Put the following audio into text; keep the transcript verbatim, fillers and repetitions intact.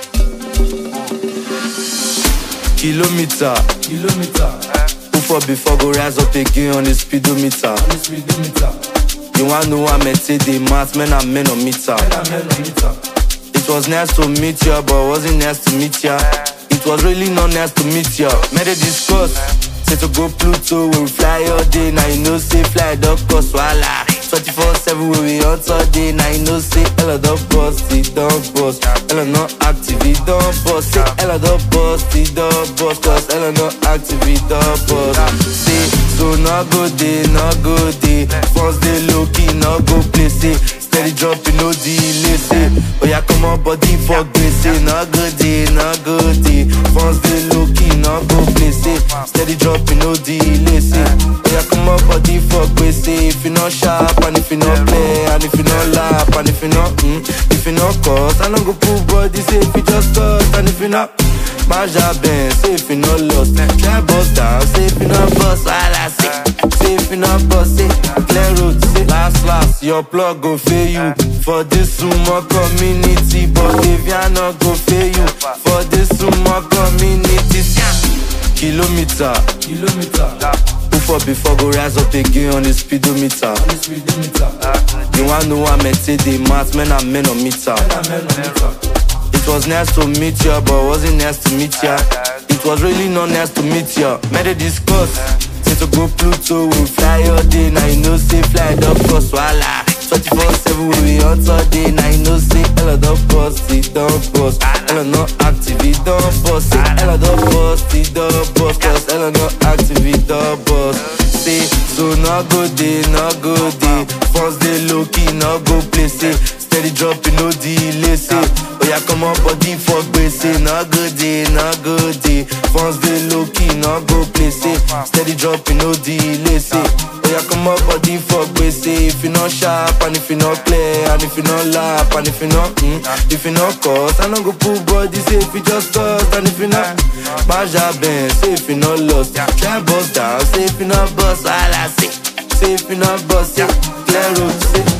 Kilometer, Kilometer, who for before go rise up again on the speedometer. on the speedometer. You wanna know how men say the math, men and men on meter. Men are men on meter. It was nice to meet ya, but wasn't nice to meet ya. It was really not nice to meet ya. Made a discuss, say to go Pluto, we fly all day. Now you know say fly dog cost wala. twenty-four seven we we on all day. Now you know say Ella dog bust, it dog bust. Ella not active, it dog bust. Say Ella dog bust, it dog bust. Cause Ella not active, it dog bust. Say so not go day, not go day. First day low key, not go play. Say steady dropping, no delay. Say oh yeah, come on body for grace. Say not go day, not go day. First day low key, not go play. Say steady dropping, no delay. Say oh yeah, come on body for grace. Say if you not sharp and if you not play and if you not laugh and if you not mm, if you not cause I don't go pull body. Say if you just cut and if you not Maja Ben, say if you not lost, try bust down. Say if you not bust, all I say. Say if you not bust, say clear road. Say last last, your plug go fail you for this sumo community, but if you not go fail you for this sumo community. Kilometer, Kilometer, who for before go rise up again on the speedometer. on the speedometer. You wanna know how men say the math, men and men on meter. Men are men on meter. It was nice to meet ya, but wasn't nice to meet ya. It was really not nice to meet ya. Made a discuss, say to go Pluto, we fly all day. Now you know say fly dog cost wala. twenty-four seven we we on all day. Now you know say Ella dog bust, it dog bust. Ella not active, it dog bust. Say Ella dog bust, it dog bust. Cause Ella not active, it dog bust. Say so not go day, not go day. First day low key, not go play. Say steady dropping, no delay. Say oh yeah, come on body for grace. Say not good day, not good day. First day low key, not go play. Say steady dropping, no delay. Say oh yeah, come on body for grace. Say if you not sharp and if you not play and if you not laugh and if you not mm, if you not cause I don't go pull body. Say if you just cut and if you not Maja Ben, say if you not lost, try bust down. Say if you not bust, all I say. Say if you not bust, say clear road. Say